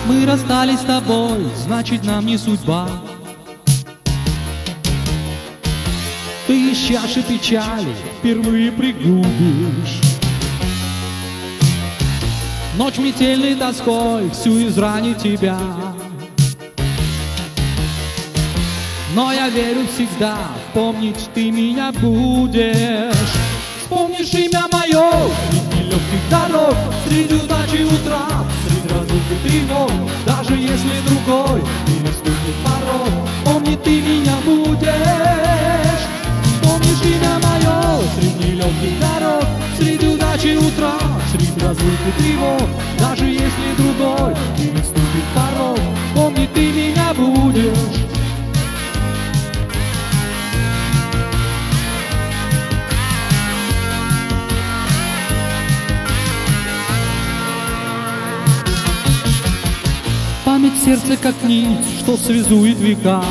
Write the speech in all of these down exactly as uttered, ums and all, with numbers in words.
Мы расстались с тобой, значит нам не судьба. Ты из чаши печали впервые пригубишь. Ночь метельной тоской всю изранит тебя. Но я верю всегда, помнить ты меня будешь. Вспомнишь имя мое среди легких дорог, среди удачи утра, среди разлуки тревог. Даже если другой переступит порог, помни ты меня будешь. Вспомнишь имя мое среди легких дорог, среди удачи утра, среди разлуки тревог. Даже если другой переступит порог, помни ты меня будешь. Память сердца как нить, что связует века.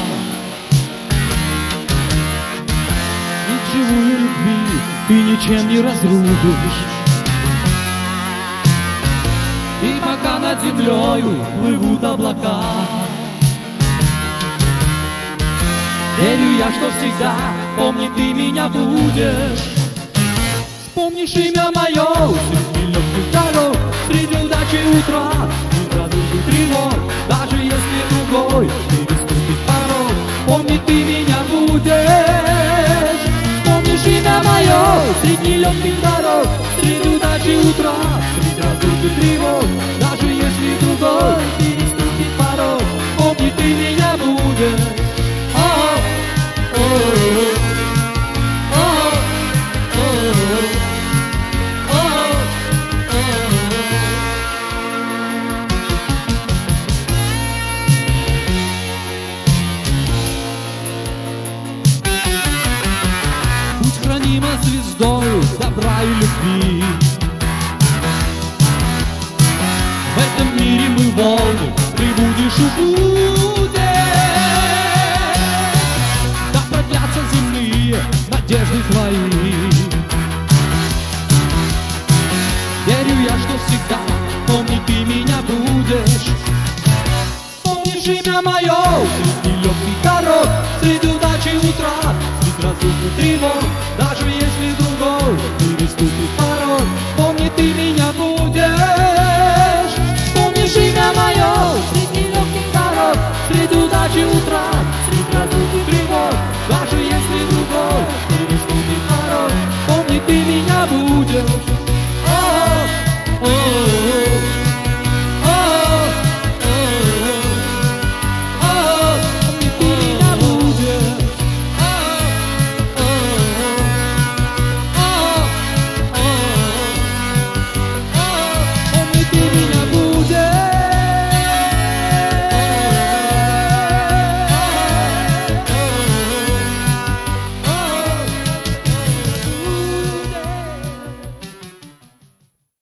Нить живую любви ты ничем не разрубишь. И пока над землею плывут облака, верю я, что всегда, помни ты меня будешь. Вспомнишь имя мое среди легких дорог, среди удачи утра, среди разлуки тревог. Даже если другой переступит порог, помни ты меня будешь. Вспомнишь имя мое среди легких дорог, среди удачи утра, среди разлуки тревог. Даже если другой переступит порог, помни ты меня будешь. Хранима звездою добра и любви. В этом мире мы волны, ты будешь и будешь. Да продлятся земные надежды твои. Верю я, что всегда, помни ты меня будешь.